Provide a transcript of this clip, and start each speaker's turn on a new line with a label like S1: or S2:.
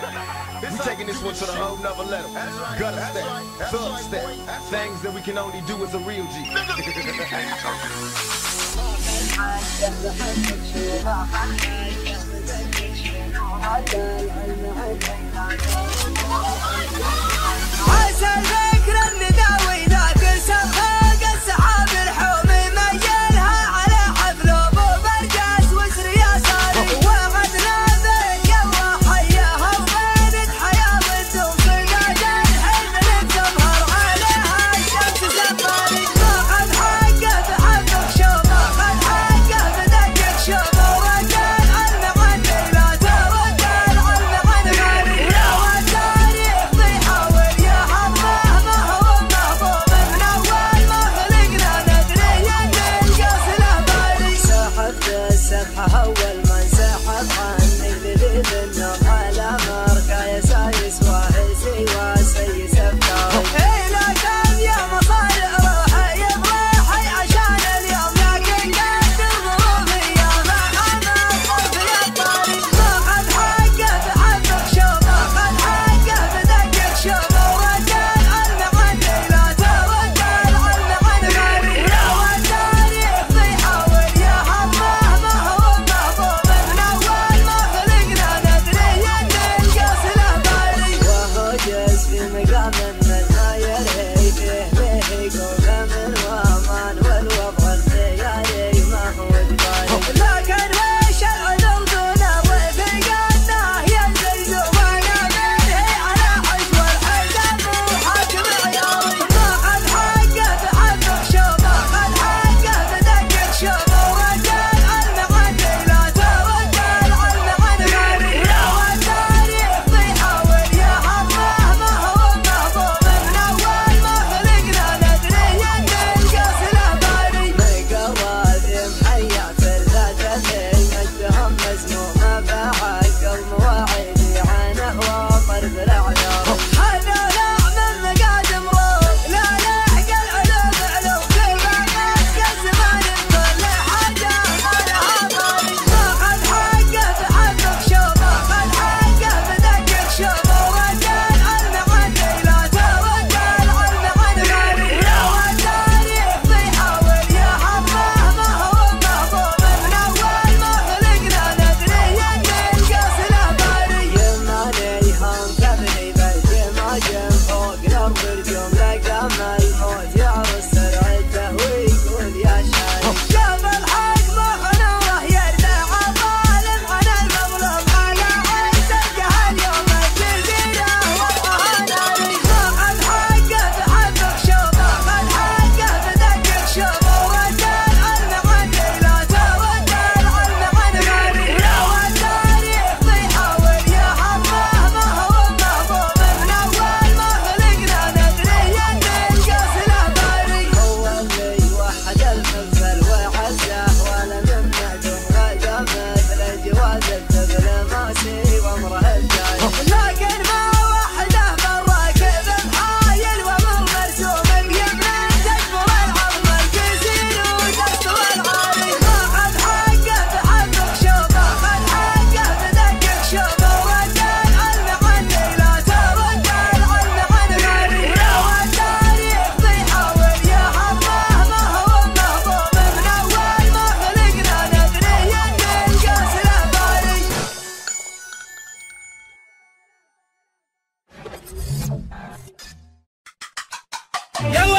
S1: We taking this one to the whole nother level. Gutter step, thug step, things that we can only do as a real G.
S2: عسى الفكر النداوي ذاك السفاق السحاب الحومي ميلها على حفل ابو برجاس وسر ياساري وغدنا ذيك وحياها وبينت حياه والتوصل قادر حين نتظهر عليها الشمس سفاري ماخذ حقه بحبك شوف ماخذ حقه بدقك شوف وكان علم عني لا توكل علم عن غيري لو التاريخ بيحاول يهمه ما هو محبوب من اول ما خلقنا ندري ان القص له باري سحبت السبحه اول من سحب عني لذيذ النوم على مرقى يسايس واحسي وسيس افكاري لا كان يا مصارع روحي بروحي عشان اليوم لكن قدر ظروفي يا محمد في الطريق ماخذ حقه بحبك شوف ماخذ حقه بدقك شوف وكان علم عني لا توكل علم عن غيري لو التاريخ بيحاول يهمه ما هو محبوب من اول ما خلقنا ندري ان القص له باري وهو جز في مقام من ما يرهي فيه يقول من وامان والوضع الخيالي ما هو جبالي لكن وش العذر دونه وثقتنا ينزل زوانا منهي على حج والحزب وحاكم عياري ماخذ حقه بحبك شوف ماخذ حقه بدقك شوف وكان علم عني لا توكل علم عن غيري لو التاريخ بيحاول يهمه ما هو محبوب من اول ما خلقنا ندري ان القص له باري مقرات محيا في الذاتين مجدهم مزمومه بعقل مواعيدي عنه وطرب الاعيار هذا لا من مقادم روح لا لحق العلوم علوم كل ما مسك الزمان بكل حاجه ما لها باري ماخذ حقه بحبك شوف ماخذ حقه بدقك شوف وكان علم عني لا توكل علم عن غيري لو التاريخ بيحاول يهمه ما هو محبوب من اول ما خلقنا ندري ان القص له باري يماني هم كبني بالجماجم فوق الارض رجوم لقام الموت يعرس سرعته ويقول يا شايب شوف الحق مخنوره يردع الظالم عن المظلوم على عين تلقاه اليوم الجزيره وضعها ناري ماخذ حقه بحبك شوف ماخذ حقه بدقك شوف وكان علم عني لا توكل علم عن غيري لو التاريخ بيحاول يهمه ما هو محبوب من اول ما خلقنا ندري ان القص له باري هو اللي وحد المفل وعزه ولم يمنعكم غدا مثل جواز الطفل ماسي وامره الجاي لكن ما وحده بالراكب محايل ومر مرسوم اليمين تكبر العظم الكسير وتستوى العالي ماخذ حقه بحبك شوف ماخذ حقه بدقك شوف وكان علم عني لا توكل علم عن غيري لو التاريخ بيحاول يهمه ما هو محبوب من اول ما خلقنا ندري ان القص له باري
S3: يلا